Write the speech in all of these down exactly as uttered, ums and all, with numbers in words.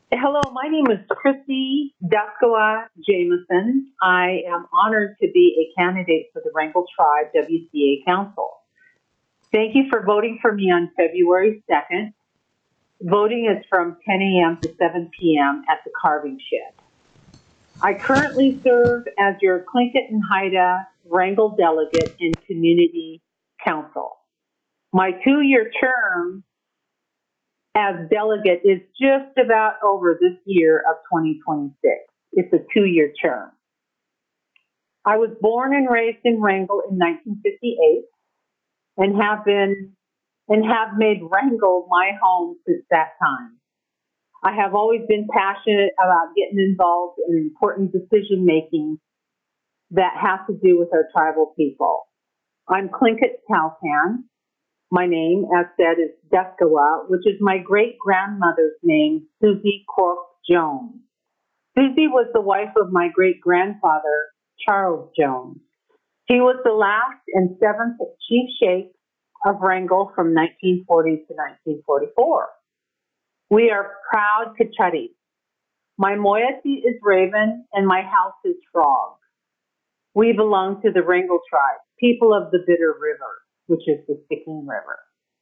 Hello, my name is Christy Daskawa Jameson. I am honored to be a candidate for the Wrangell Tribe W C A Council. Thank you for voting for me on February second. Voting is from ten a.m. to seven p.m. at the Carving Shed. I currently serve as your Tlingit and Haida Wrangell delegate in Community Council. My two-year term as delegate is just about over this year of twenty twenty-six. It's a two-year term. I was born and raised in Wrangell in nineteen fifty-eight and have been and have made Wrangell my home since that time. I have always been passionate about getting involved in important decision making that has to do with our tribal people. I'm Tlingit Talpan. My name, as said, is Daskawa, which is my great-grandmother's name, Susie Cork Jones. Susie was the wife of my great-grandfather, Charles Jones. He was the last and seventh chief sheikh of Wrangell from nineteen forty to nineteen forty-four. We are proud Kachati. My moiety is raven, and my house is frog. We belong to the Wrangell tribe, people of the Bitter River, which is the Sticking River.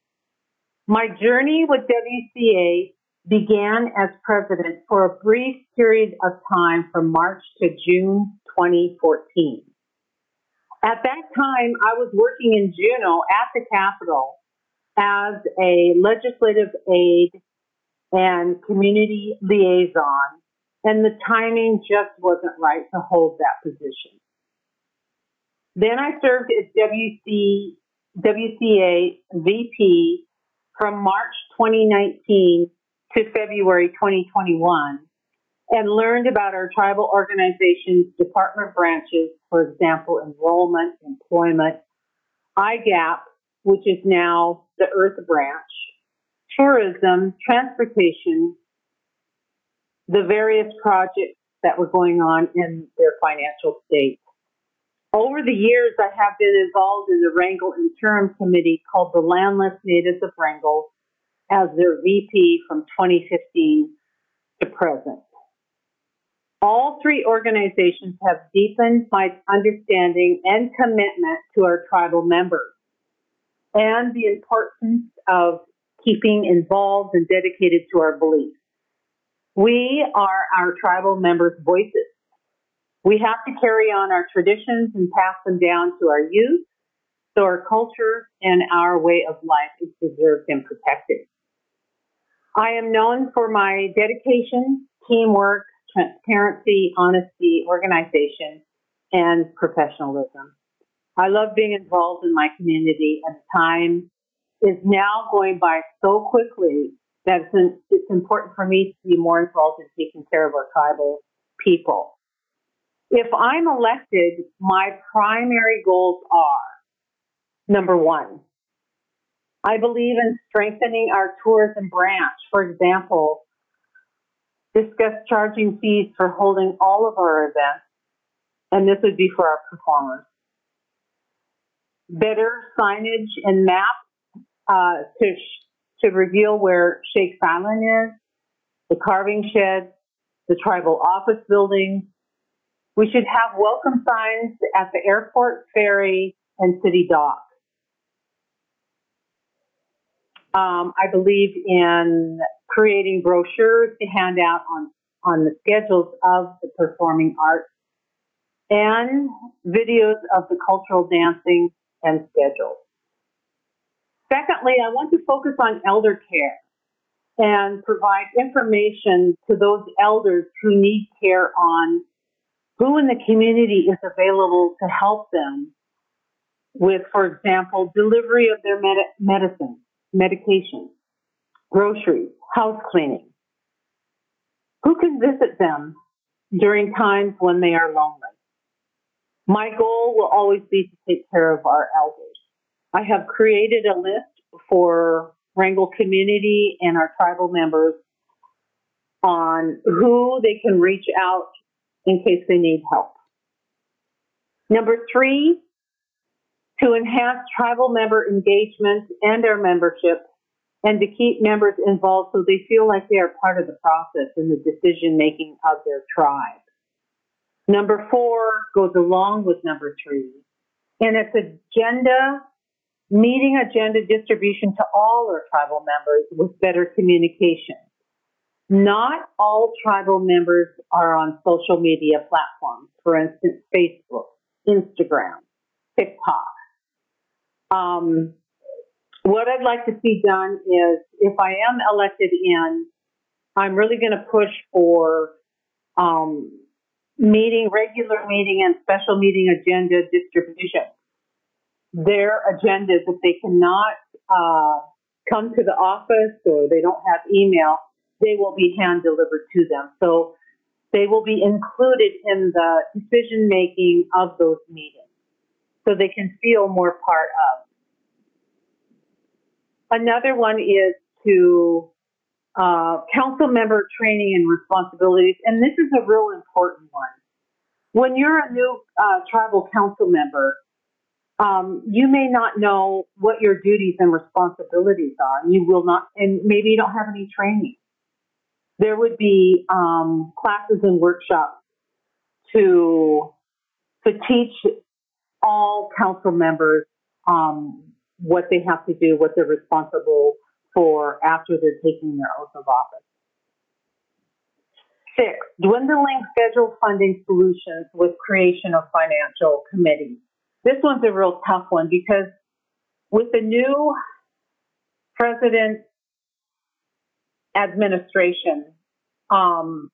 My journey with W C A began as president for a brief period of time from March to June twenty fourteen. At that time, I was working in Juneau at the Capitol as a legislative aide and community liaison, and the timing just wasn't right to hold that position. Then I served as W C, W C A V P from March twenty nineteen to February twenty twenty-one and learned about our tribal organization's department branches, for example, enrollment, employment, I GAP, which is now the Earth branch, tourism, transportation, the various projects that were going on in their financial state. Over the years, I have been involved in the Wrangell Interim Committee called the Landless Natives of Wrangell as their V P from twenty fifteen to present. All three organizations have deepened my understanding and commitment to our tribal members and the importance of keeping involved and dedicated to our beliefs. We are our tribal members' voices. We have to carry on our traditions and pass them down to our youth so our culture and our way of life is preserved and protected. I am known for my dedication, teamwork, transparency, honesty, organization, and professionalism. I love being involved in my community, and time is now going by so quickly that it's, it's important for me to be more involved in taking care of our tribal people. If I'm elected, my primary goals are, number one, I believe in strengthening our tourism branch. For example, discuss charging fees for holding all of our events, and this would be for our performers. Better signage and maps uh, to, to reveal where Shakes Island is, the Carving Shed, the tribal office building. We should have welcome signs at the airport, ferry, and city dock. Um, I believe in creating brochures to hand out on, on the schedules of the performing arts and videos of the cultural dancing and schedules. Secondly, I want to focus on elder care and provide information to those elders who need care on who in the community is available to help them with, for example, delivery of their med- medicine, medication, groceries, house cleaning. Who can visit them during times when they are lonely? My goal will always be to take care of our elders. I have created a list for Wrangell community and our tribal members on who they can reach out in case they need help. Number three, to enhance tribal member engagement and our membership and to keep members involved so they feel like they are part of the process in the decision making of their tribe. Number four goes along with number three, and it's agenda, meeting agenda distribution to all our tribal members with better communication. Not all tribal members are on social media platforms, for instance, Facebook, Instagram, TikTok. Um, what I'd like to see done is, if I am elected in, I'm really going to push for um, meeting, regular meeting and special meeting agenda distribution. Their agendas, if they cannot uh, come to the office or they don't have email, they will be hand delivered to them. So they will be included in the decision making of those meetings so they can feel more part of. Another one is to uh, council member training and responsibilities, and this is a real important one. When you're a new uh, tribal council member, um, you may not know what your duties and responsibilities are, and you will not, and maybe you don't have any training. There would be um, classes and workshops to to teach all council members um, what they have to do, what they're responsible for after they're taking their oath of office. Six, dwindling federal funding solutions with creation of financial committees. This one's a real tough one because with the new president's administration, um,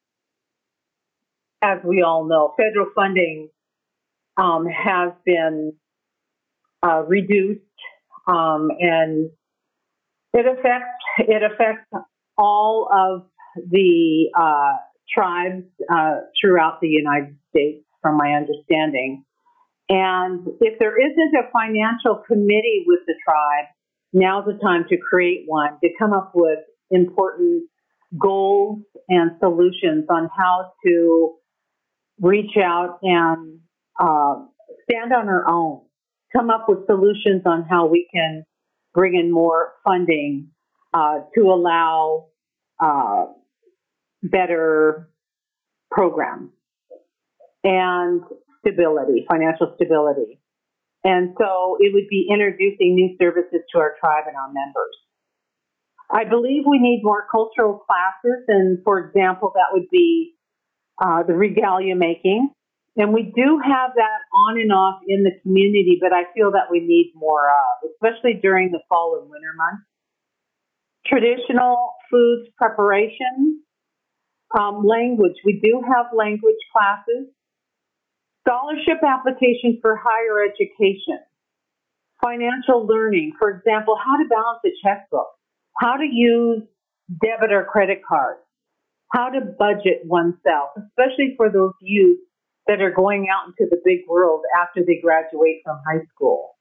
as we all know, federal funding um, has been uh, reduced, um, and it affects it affects all of the uh, tribes uh, throughout the United States, from my understanding. And if there isn't a financial committee with the tribe, now's the time to create one, to come up with important goals and solutions on how to reach out and uh, stand on our own, come up with solutions on how we can bring in more funding uh, to allow uh, better programs and stability, financial stability. And so it would be introducing new services to our tribe and our members. I believe we need more cultural classes, and for example, that would be uh, the regalia making. And we do have that on and off in the community, but I feel that we need more of, especially during the fall and winter months. Traditional foods preparation, um, language. We do have language classes. Scholarship applications for higher education. Financial learning, for example, how to balance a checkbook, how to use debit or credit cards, how to budget oneself, especially for those youth that are going out into the big world after they graduate from high school.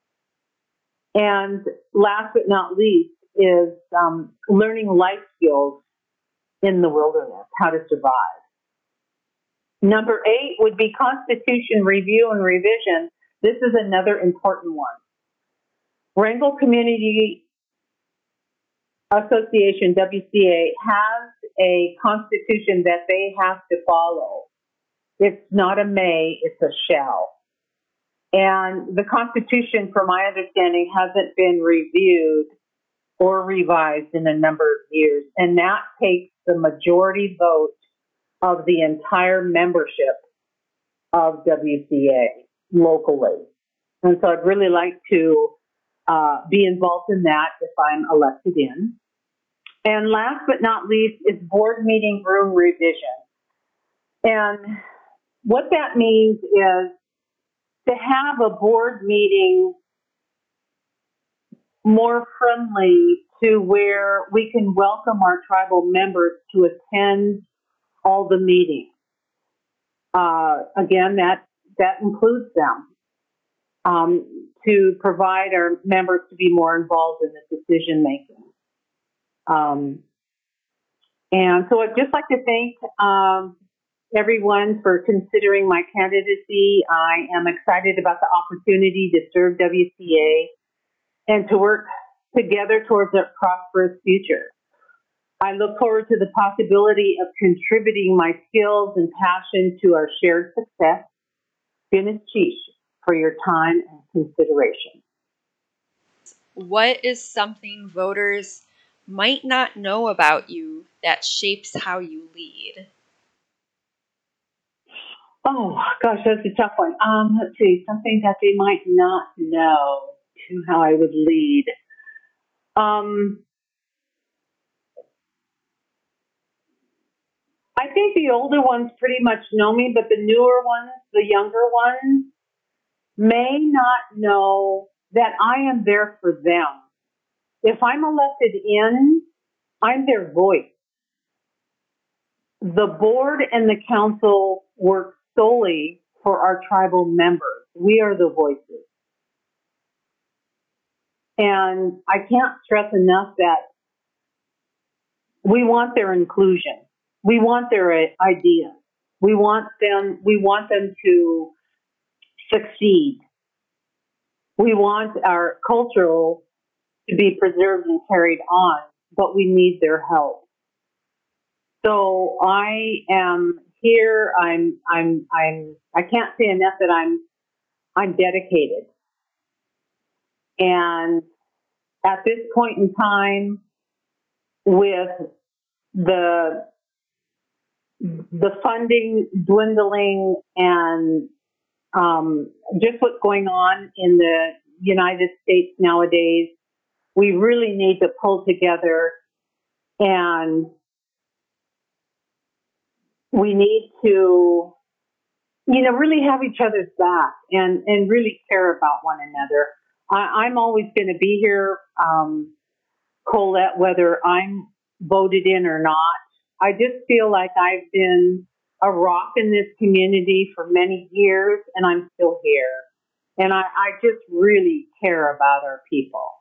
And last but not least is um, learning life skills in the wilderness, how to survive. Number eight would be Constitution review and revision. This is another important one. Wrangell Community Association, W C A, has a constitution that they have to follow. It's not a may, it's a shall. And the Constitution, from my understanding, hasn't been reviewed or revised in a number of years. And that takes the majority vote of the entire membership of W C A locally. And so I'd really like to uh, be involved in that if I'm elected in. And last but not least is board meeting room revision. And what that means is to have a board meeting more friendly to where we can welcome our tribal members to attend all the meetings. Uh, again, that, that includes them, um, to provide our members to be more involved in the decision making. Um, and so I'd just like to thank um, everyone for considering my candidacy. I am excited about the opportunity to serve W C A and to work together towards a prosperous future. I look forward to the possibility of contributing my skills and passion to our shared success. Goodness Chief, for your time and consideration. What is something voters might not know about you that shapes how you lead? Oh, gosh, that's a tough one. Um, let's see, something that they might not know to how I would lead. Um, I think the older ones pretty much know me, but the newer ones, the younger ones, may not know that I am there for them. If I'm elected in, I'm their voice. The board and the council work solely for our tribal members. We are the voices. And I can't stress enough that we want their inclusion. We want their ideas. We want them, we want them to succeed. We want our cultural to be preserved and carried on, but we need their help. So I am here. I'm, I'm, I'm, I can't say enough that I'm, I'm dedicated. And at this point in time, with the, the funding dwindling and um, just what's going on in the United States nowadays, we really need to pull together and we need to, you know, really have each other's back and, and really care about one another. I, I'm always going to be here, um, Colette, whether I'm voted in or not. I just feel like I've been a rock in this community for many years and I'm still here. And I, I just really care about our people.